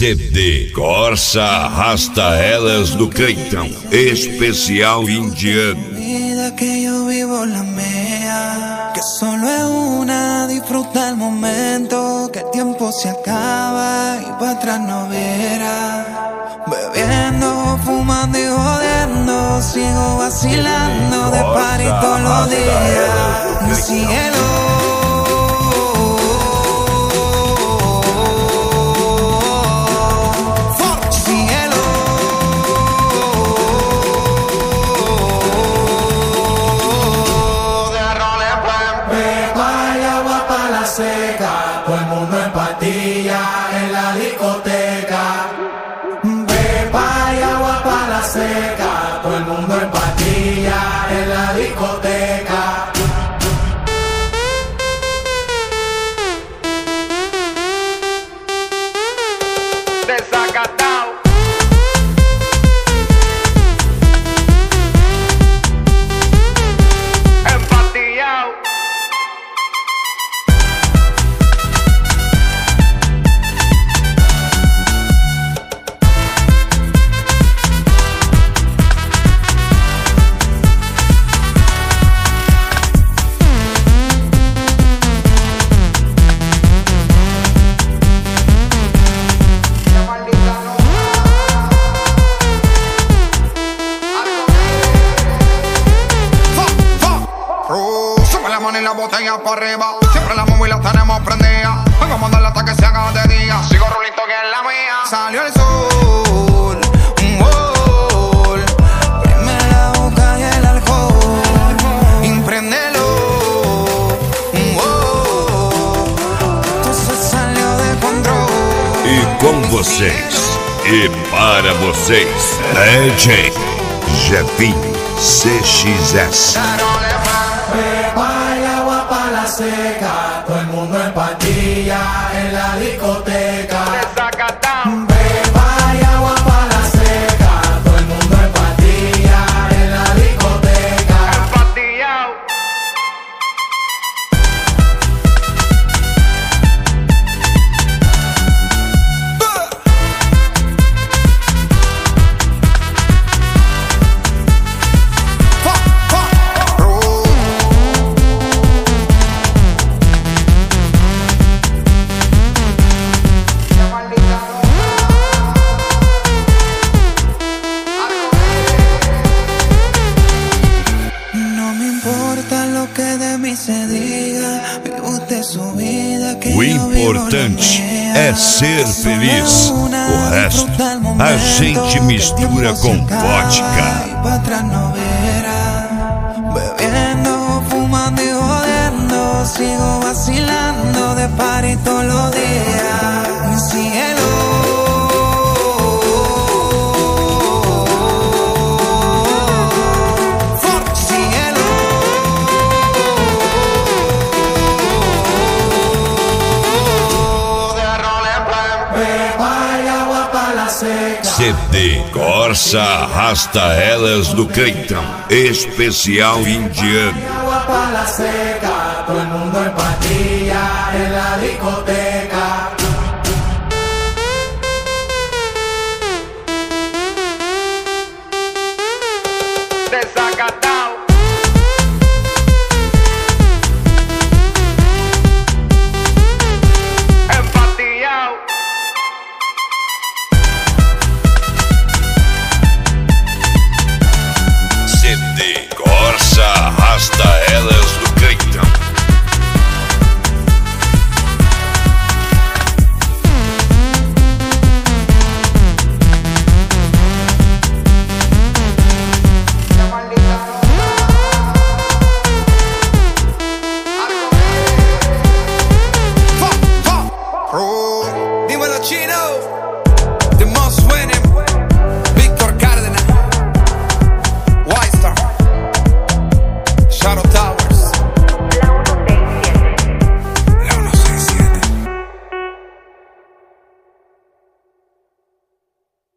CD Corsa Arrasta Elas do Creitão, especial indiano. Vida que yo vivo la mía, que solo es una, disfruta el momento, que el tiempo se acaba y para atrás no verá. Bebiendo, fumando y jodiendo, sigo vacilando de party todos los días. Síguelo. Seca, todo el mundo en patilla en la discoteca. Pepa y agua para la seca, todo el mundo en patilla en la discoteca. Desacatao. Empatillao. Y la botella para arriba, siempre la móvil la tenemos prendida. Vengo a mandarla hasta que se haga de día. Sigo rulito que es la mía. Salió el sol, prime la boca y el alcohol, impréndelo, esto se salió de control. E com vocês, e para vocês, DJ Jefinho CXS. Pepa y agua para la seca, todo el mundo en patilla en la discoteca. Pepa y agua para la seca, todo el mundo en patilla en la discoteca. O importante é ser feliz. O resto a gente mistura com vodka. Bebiendo, fumando y jodiendo, sigo vacilando de party todos los días. Síguelo. CD Corsa Arrasta Elas do Creitão, especial indiano. Agua para la seca, todo el mundo en patilla en la discoteca.